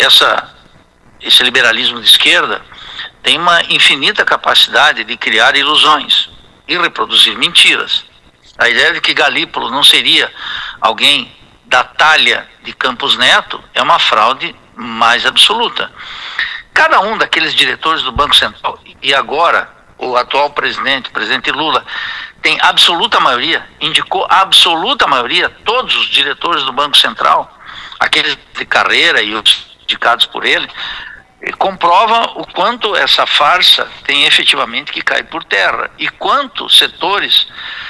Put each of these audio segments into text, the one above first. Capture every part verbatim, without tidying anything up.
essa, esse liberalismo de esquerda tem uma infinita capacidade de criar ilusões e reproduzir mentiras. A ideia de que Galípolo não seria alguém da talha de Campos Neto é uma fraude mais absoluta. Cada um daqueles diretores do Banco Central, e agora o atual presidente, o presidente Lula, tem absoluta maioria, indicou a absoluta maioria, todos os diretores do Banco Central, aqueles de carreira e os indicados por ele, comprovam o quanto essa farsa tem efetivamente que cair por terra e quanto setores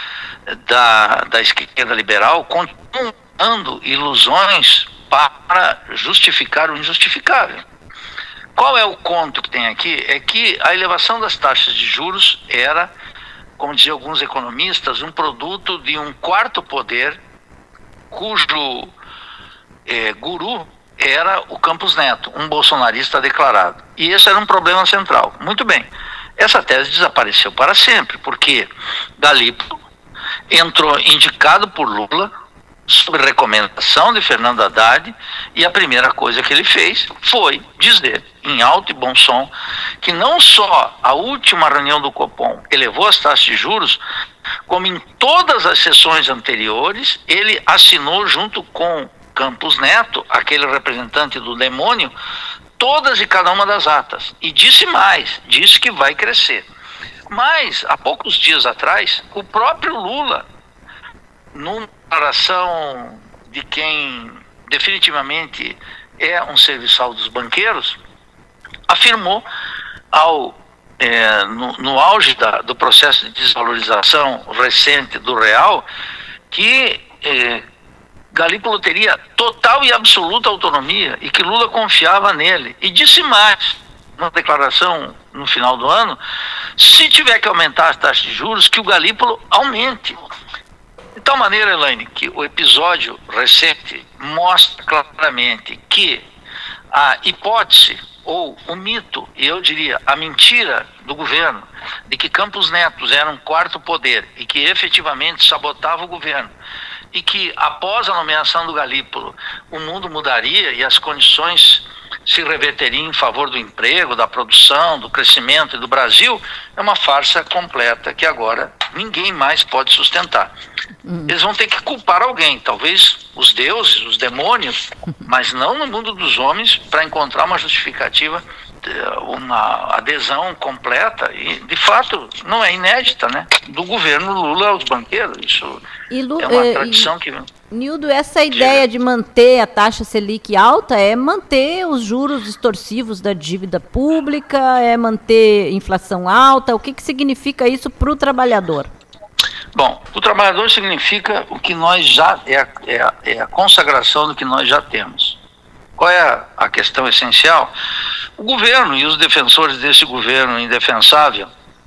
da, da esquerda liberal continuam dando ilusões para justificar o injustificável. Qual é o conto que tem aqui? É que a elevação das taxas de juros era, como diziam alguns economistas, um produto de um quarto poder cujo é, guru era o Campos Neto, um bolsonarista declarado. E esse era um problema central. Muito bem, essa tese desapareceu para sempre, porque Galípolo entrou indicado por Lula, sob recomendação de Fernando Haddad, e a primeira coisa que ele fez foi dizer, em alto e bom som, que não só a última reunião do Copom elevou as taxas de juros, como em todas as sessões anteriores, ele assinou junto com Campos Neto, aquele representante do demônio, todas e cada uma das atas. E disse mais, disse que vai crescer. Mas, há poucos dias atrás, o próprio Lula, numa declaração de quem definitivamente é um serviçal dos banqueiros, afirmou, ao, é, no, no auge da, do processo de desvalorização recente do real, que é, Galípolo teria total e absoluta autonomia e que Lula confiava nele. E disse mais, numa declaração no final do ano, se tiver que aumentar as taxas de juros, que o Galípolo aumente. De tal maneira, Elaine, que o episódio recente mostra claramente que a hipótese, ou o mito, e eu diria a mentira do governo, de que Campos Neto era um quarto poder e que efetivamente sabotava o governo, e que após a nomeação do Galípolo o mundo mudaria e as condições se reverteriam em favor do emprego, da produção, do crescimento e do Brasil, é uma farsa completa que agora ninguém mais pode sustentar. Hum. Eles vão ter que culpar alguém, talvez os deuses, os demônios, mas não no mundo dos homens, para encontrar uma justificativa, uma adesão completa e, de fato, não é inédita, né? Do governo Lula aos banqueiros. Isso e Lu, é uma tradição e, que... Nildo, essa ideia de manter a taxa Selic alta é manter os juros extorsivos da dívida pública, é manter inflação alta. O que, que significa isso para o trabalhador? Bom, o trabalhador significa o que nós já... É a, é, a, é a consagração do que nós já temos. Qual é a, a questão essencial? O governo e os defensores desse governo indefensável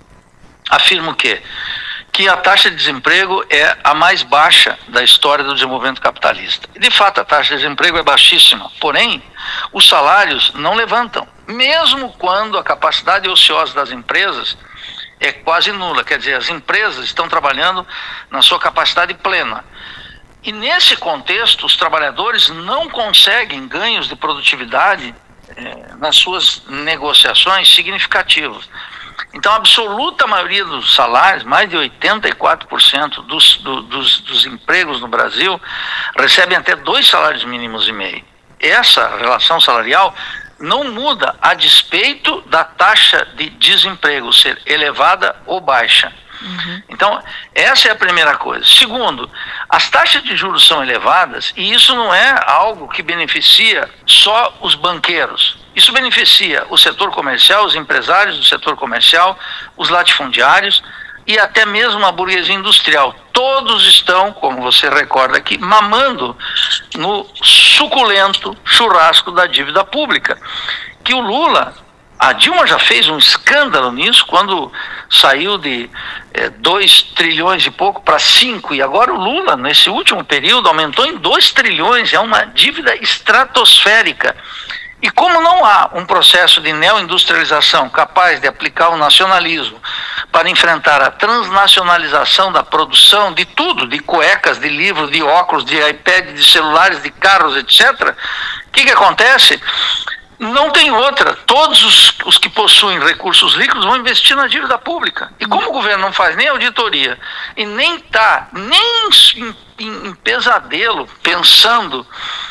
afirmam o quê? Que a taxa de desemprego é a mais baixa da história do desenvolvimento capitalista. E, de fato, a taxa de desemprego é baixíssima, porém, os salários não levantam, mesmo quando a capacidade ociosa das empresas é quase nula, quer dizer, as empresas estão trabalhando na sua capacidade plena. E, nesse contexto, os trabalhadores não conseguem ganhos de produtividade eh, nas suas negociações significativos. Então, a absoluta maioria dos salários, mais de oitenta e quatro por cento dos, do, dos, dos empregos no Brasil, recebem até dois salários mínimos e meio. Essa relação salarial não muda a despeito da taxa de desemprego ser elevada ou baixa. Uhum. Então, essa é a primeira coisa. Segundo, as taxas de juros são elevadas e isso não é algo que beneficia só os banqueiros. Isso beneficia o setor comercial, os empresários do setor comercial, os latifundiários e até mesmo a burguesia industrial. Todos estão, como você recorda aqui, mamando no suculento churrasco da dívida pública, que o Lula... A Dilma já fez um escândalo nisso quando saiu de é, dois trilhões e pouco para cinco, e agora o Lula, nesse último período, aumentou em dois trilhões, é uma dívida estratosférica. E como não há um processo de neoindustrialização capaz de aplicar o nacionalismo para enfrentar a transnacionalização da produção de tudo, de cuecas, de livros, de óculos, de iPad, de celulares, de carros, etcétera, o que, que acontece? Não tem outra. Todos os, os que possuem recursos líquidos vão investir na dívida pública. E como o governo não faz nem auditoria e nem está nem em, em, em pesadelo pensando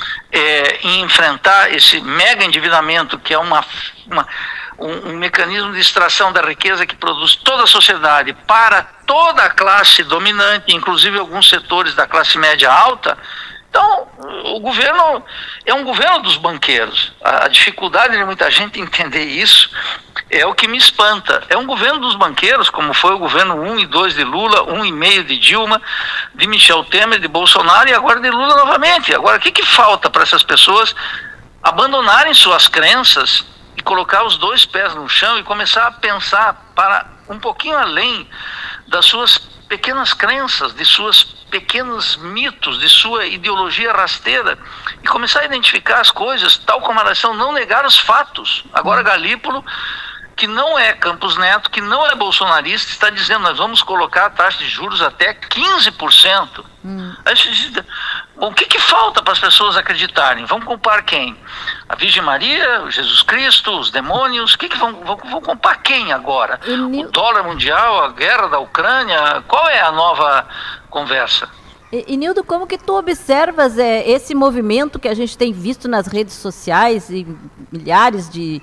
é, em enfrentar esse mega endividamento, que é uma, uma, um, um mecanismo de extração da riqueza que produz toda a sociedade para toda a classe dominante, inclusive alguns setores da classe média alta. Então, o governo é um governo dos banqueiros. A dificuldade de muita gente entender isso é o que me espanta. É um governo dos banqueiros, como foi o governo um e dois de Lula, um e meio de Dilma, de Michel Temer, de Bolsonaro e agora de Lula novamente. Agora, o que, que falta para essas pessoas abandonarem suas crenças e colocar os dois pés no chão e começar a pensar para um pouquinho além das suas pequenas crenças, de suas pequenos mitos, de sua ideologia rasteira e começar a identificar as coisas tal como elas são, não negar os fatos. Agora Galípolo, que não é Campos Neto, que não é bolsonarista, está dizendo nós vamos colocar a taxa de juros até quinze por cento. Hum. Bom, o que, que falta para as pessoas acreditarem? Vão culpar quem? A Virgem Maria, o Jesus Cristo, os demônios? O que, que vão, vão, vão culpar quem agora? O dólar mundial, a guerra da Ucrânia? Qual é a nova conversa? E, e Nildo, como que tu observas é, esse movimento que a gente tem visto nas redes sociais e milhares de,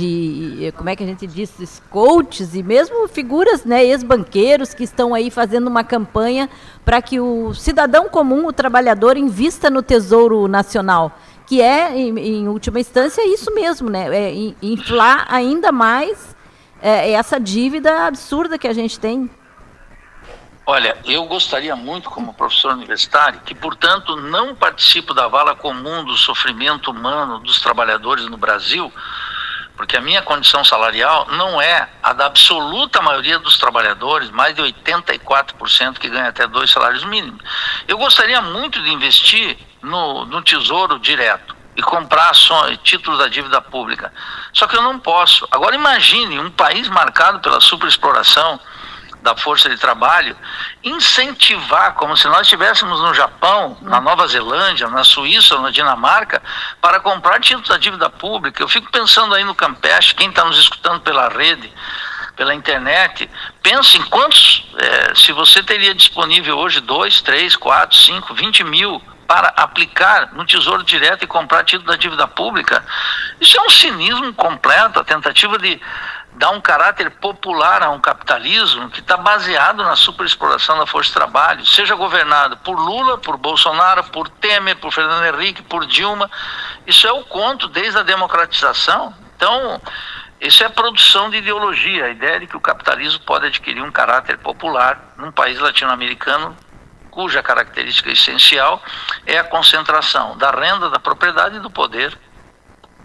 de como é que a gente diz, coaches e mesmo figuras, né, ex-banqueiros que estão aí fazendo uma campanha para que o cidadão comum, o trabalhador, invista no Tesouro Nacional, que é, em, em última instância, isso mesmo, né, é inflar ainda mais é, essa dívida absurda que a gente tem. Olha, eu gostaria muito, como professor universitário, que, portanto, não participo da vala comum do sofrimento humano dos trabalhadores no Brasil, porque a minha condição salarial não é a da absoluta maioria dos trabalhadores, mais de oitenta e quatro por cento que ganha até dois salários mínimos. Eu gostaria muito de investir no, no Tesouro Direto e comprar ações, títulos da dívida pública. Só que eu não posso. Agora imagine um país marcado pela superexploração da força de trabalho, incentivar, como se nós estivéssemos no Japão, na Nova Zelândia, na Suíça ou na Dinamarca, para comprar títulos da dívida pública. Eu fico pensando aí no Campeche, quem está nos escutando pela rede, pela internet, pense em quantos, é, se você teria disponível hoje dois, três, quatro, cinco, vinte mil para aplicar no Tesouro Direto e comprar título da dívida pública. Isso é um cinismo completo, a tentativa de dar um caráter popular a um capitalismo que está baseado na superexploração da força de trabalho, seja governado por Lula, por Bolsonaro, por Temer, por Fernando Henrique, por Dilma. Isso é o conto desde a democratização. Então, isso é produção de ideologia, a ideia de que o capitalismo pode adquirir um caráter popular num país latino-americano cuja característica essencial é a concentração da renda, da propriedade e do poder.